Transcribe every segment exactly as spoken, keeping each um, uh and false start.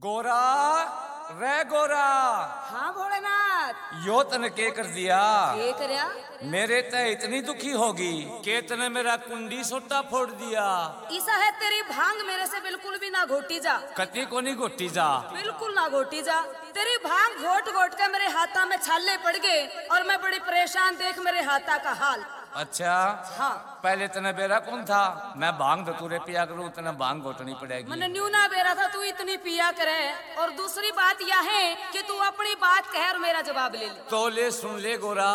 गोरा रे गोरा। हाँ भोलेनाथ। यो तने के कर दिया? ये करया? मेरे ते इतनी दुखी होगी के तने मेरा कुंडी सोटा फोड़ दिया। ऐसा है तेरी भांग मेरे से बिल्कुल भी ना घोटी जा। कति को नहीं घोटी जा? बिल्कुल ना घोटी जा। तेरी भांग घोट घोट के मेरे हाथा में छाले पड़ गए और मैं बड़ी परेशान, देख मेरे हाथा का हाल। अच्छा हाँ। पहले तने बेरा कौन था? मैं भांग धतूरे पिया करूं, तने भांग घोटनी पड़ेगी। मैंने न्यू ना बेरा था, तू इतनी पिया करे। और दूसरी बात यह है कि तू अपनी बात कह और मेरा जवाब ले ले। तो ले सुन ले गोरा।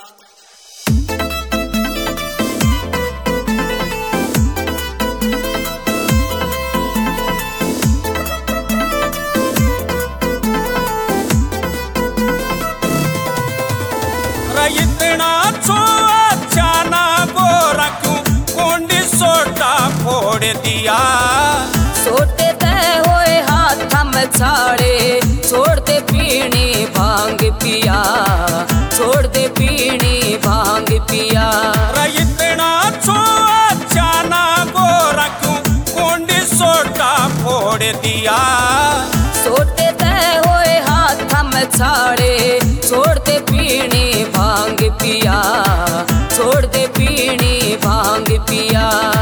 इतना अच्छा ना गोरा क्यों कुंडी सोटा फोड़ दिया। सोटे तय होए हाथ में छाड़े, छोड़ दे पीनी भांग पिया, छोड़ दे पीनी भांग पिया। इतना अच्छा ना गोरा क्यों कुंडी सोटा फोड़ दिया। सोटे तय होए हाथ में छाड़े, छोड़ दे पीनी भांग पिया, छोड़ दे पीनी भांग पिया।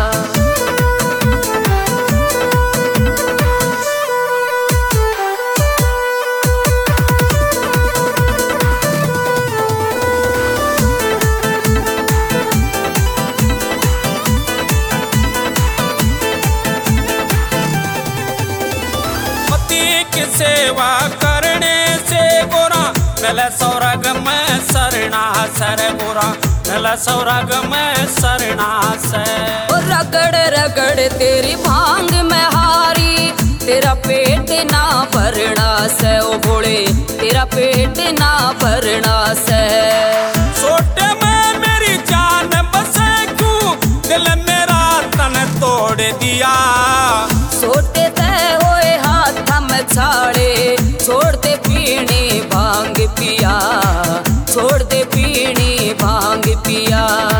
सेवा करने से गोरा मिल सौरग में सरना सर गोरा मिल सौरग में सरना से। रगड़ रगड़ तेरी भांग में हारी, तेरा पेट ना भरना से। ओ भोले तेरा पेट ना भरना से। सोटे में मेरी जान बसे क्यों दिल मेरा तन तोड़ दिया। सोटे तय होए हाथ में छाड़े, छोड़ दे पीनी भांग पिया, छोड़ दे पीनी भांग पिया।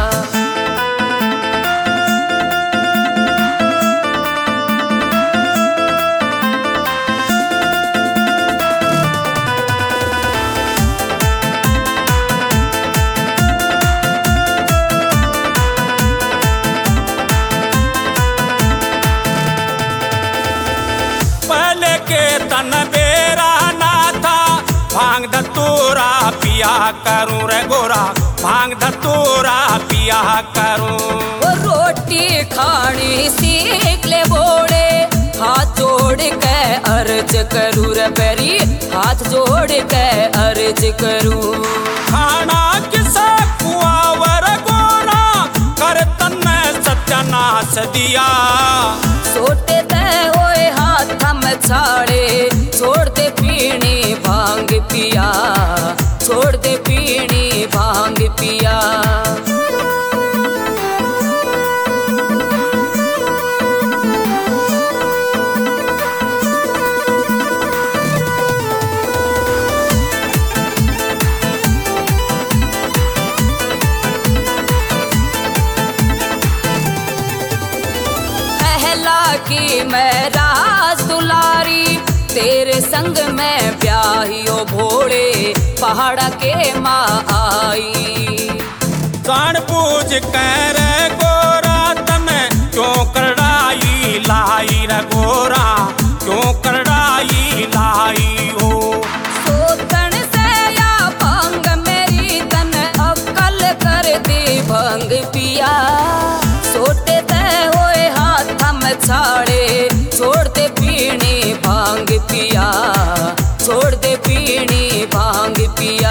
पहले के तन बेरा ना था, भांग धतूरा पिया करूं रे गोरा, भांग धतूरा पिया करूं। वो रोटी खानी सीख ले बोले, हाथ जोड़ के अर्ज करूं रे पैरी, हाथ जोड़ के अर्ज करूं। खाना किसे कुआवर गोरा कर तन्ने सत्यानाश दिया। सोटे तय होए हाथ में छाड़े, छोड़ दे पीनी भांग पिया, छोड़ दे पीनी भांग पिया। की मैं राज दुलारी, तेरे संग में ब्याहियो भोले पहाड़ा के माँ आई। जान बूझ कर गोरा तने क्यों करड़ाई लाई रे गोरा, क्यों करड़ाई लाई हो। सोतन से या भंग मेरी तन अक्कल कर दी भंग पिया। सोटे तय होए हाथ में छाड़े, छोड़ दे पीनी भांग पिया, छोड़ दे पीनी भांग पिया।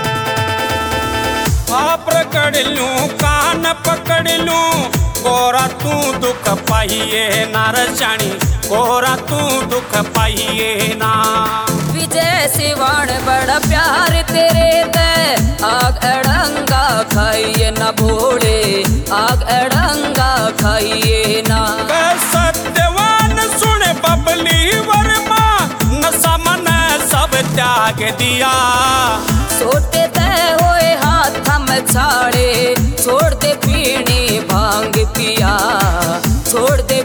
पकड़ लूं कान पकड़ लूं गोरा तू दुख पाइए ना रचाणी गोरा तू दुख पाइए ना। विजय सिवान बड़ा प्यार तेरे दे आग अड़ंगा खाइए ना भोले आग अड़ंगा खाइए ना। सत्यवान सुन बबली वर्मा नशा मन सब त्याग दिया। सोटे तय होए हाथ में छाड़े छोड़ दे पीनी भांग पिया छोड़ दे